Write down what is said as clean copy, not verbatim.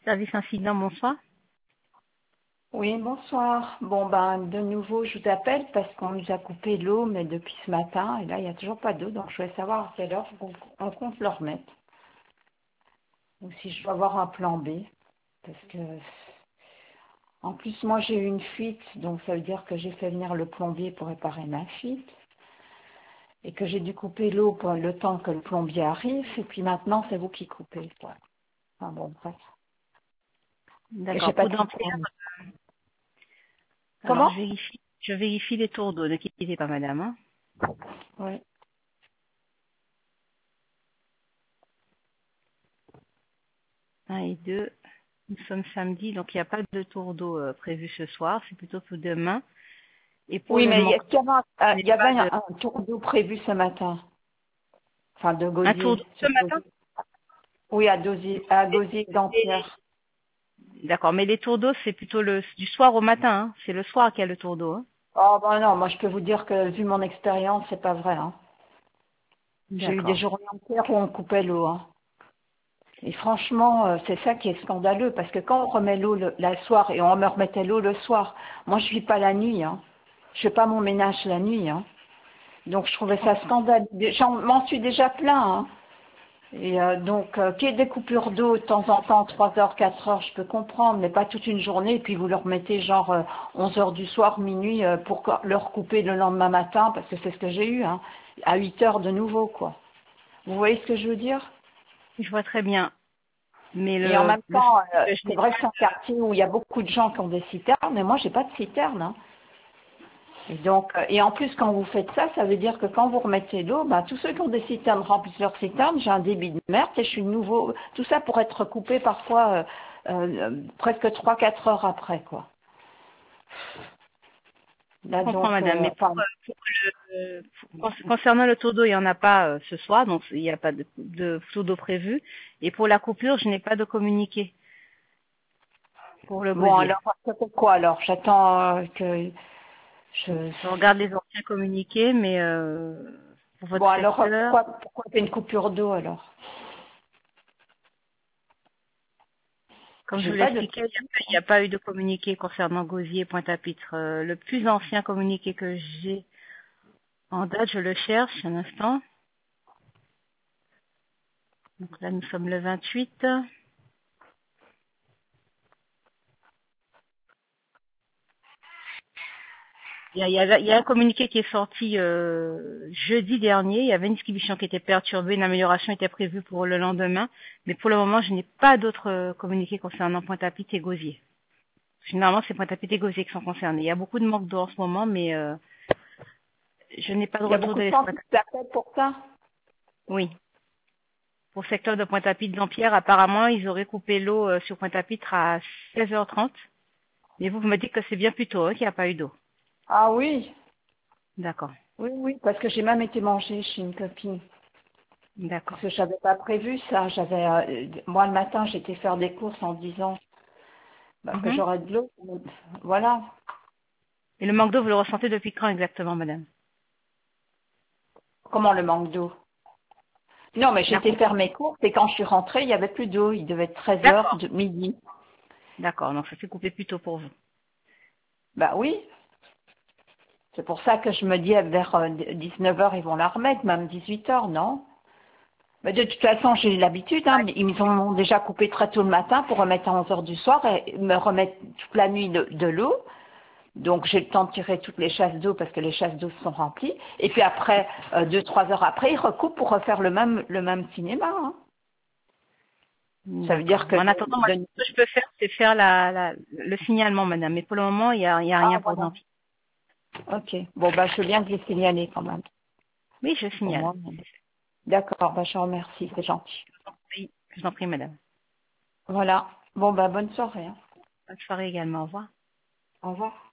Service incident, bonsoir. Oui, bonsoir. Bon, de nouveau, je vous appelle parce qu'on nous a coupé l'eau, mais depuis ce matin, et là, il n'y a toujours pas d'eau, donc je voulais savoir à quelle heure on compte le remettre. Ou si je dois avoir un plan B, parce que, en plus, moi, j'ai eu une fuite, donc ça veut dire que j'ai fait venir le plombier pour réparer ma fuite, et que j'ai dû couper l'eau pour le temps que le plombier arrive, et puis maintenant, c'est vous qui coupez, quoi. Enfin bon, bref. Et j'ai D'accord, pas pour de d'ampères. système. Alors, Comment? je vérifie les tours d'eau. Ne quittez pas, madame. Hein. Oui. 1 et 2. Nous sommes samedi, donc il n'y a pas de tour d'eau prévu ce soir. C'est plutôt pour demain. Et pour Oui, le mais manque, il il n'y y a pas avait de... un tour d'eau prévu ce matin. Enfin, de Un tour Gosier. d'eau ce matin. Oui, à Gosier d'Ampierre. D'accord, mais les tours d'eau, c'est plutôt du soir au matin. Hein. C'est le soir qu'il y a le tour d'eau. Hein. Oh, non, moi je peux vous dire que vu mon expérience, c'est pas vrai. Hein. J'ai eu des D'accord. journées entières où on coupait l'eau. Hein. Et franchement, c'est ça qui est scandaleux, parce que quand on remet l'eau le soir et on me remettait l'eau le soir, moi je vis pas la nuit. Hein. Je fais pas mon ménage la nuit. Hein. Donc je trouvais ça scandaleux. J'en m'en suis déjà plaint. Hein. Et qu'il y ait des coupures d'eau de temps en temps, 3 heures, 4 heures, je peux comprendre, mais pas toute une journée, et puis vous leur mettez genre 11 heures du soir, minuit, pour leur couper le lendemain matin, parce que c'est ce que j'ai eu, hein, à 8 heures de nouveau, quoi. Vous voyez ce que je veux dire? Je vois très bien. Mais Et en même le temps, souci, c'est que je c'est n'ai vrai pas que c'est un quartier où il y a beaucoup de gens qui ont des citernes, mais moi, j'ai pas de citerne, hein. Et donc, et en plus, quand vous faites ça, ça veut dire que quand vous remettez l'eau, tous ceux qui ont des citernes remplissent leurs citernes, j'ai un débit de merde et je suis de nouveau, tout ça pour être coupé parfois presque 3 4 heures après, quoi. Je Là, comprends, donc, madame, mais concernant le tour d'eau, il n'y en a pas ce soir, donc il n'y a pas de tour d'eau prévu. Et pour la coupure, je n'ai pas de communiqué pour le bon, gosier. alors, ça fait quoi alors? J'attends que je... Je regarde les anciens communiqués, mais pour votre Bon, alors, secteur, pourquoi il y a une coupure d'eau alors? comme je J'ai vous l'ai pas de... expliqué, il n'y a pas eu de communiqué concernant Gosier et Pointe-à-Pitre. Le plus ancien communiqué que j'ai en date, je le cherche un instant. Donc là, nous sommes le 28. Il y a un communiqué qui est sorti jeudi dernier. Il y avait une distribution qui était perturbée, une amélioration était prévue pour le lendemain. Mais pour le moment, je n'ai pas d'autres communiqués concernant Pointe-à-Pitre et Gosier. Généralement, c'est Pointe-à-Pitre et Gosier qui sont concernés. Il y a beaucoup de manque d'eau en ce moment, mais je n'ai pas de Il y a retour beaucoup de de gens qui l'exploitation. s'appellent pour ça? Oui. Pour le secteur de Pointe-à-Pitre d'Ampierre, apparemment, ils auraient coupé l'eau sur Pointe-à-Pitre à 16h30. Mais vous me dites que c'est bien plus tôt qu'il n'y a pas eu d'eau. Ah oui, D'accord. oui, oui, parce que j'ai même été manger chez une copine. D'accord. Parce que j'avais pas prévu ça. Moi le matin, j'étais faire des courses en disant que Mhm. j'aurais de l'eau. Voilà. Et le manque d'eau, vous le ressentez depuis quand exactement, madame? Comment le manque d'eau? Non, mais La j'étais coupe. faire mes courses et quand je suis rentrée, il y avait plus d'eau. Il devait être 13 heures D'accord. de midi. D'accord. Donc ça s'est coupé plus tôt pour vous. Bah oui. C'est pour ça que je me dis vers 19 heures ils vont la remettre, même 18 heures, non? Mais de toute façon, j'ai l'habitude, hein. Ils m'ont déjà coupé très tôt le matin pour remettre à 11 heures du soir et me remettre toute la nuit de l'eau. Donc j'ai le temps de tirer toutes les chasses d'eau parce que les chasses d'eau sont remplies. Et puis après, 2 3 heures après, ils recoupent pour refaire le même cinéma. Hein. Ça veut D'accord. dire que Bon, en attendant, moi, ce que je peux faire, c'est faire le signalement, madame. Mais pour le moment, il y a ah rien pour voilà. Dampierre. Ok. Bon je veux bien que les signaler quand même. Oui, je Au signale. moins. D'accord. Je vous remercie, c'est gentil. Oui, je vous en prie, madame. Voilà. Bon bonne soirée. Hein. Bonne soirée également. Au revoir. Au revoir.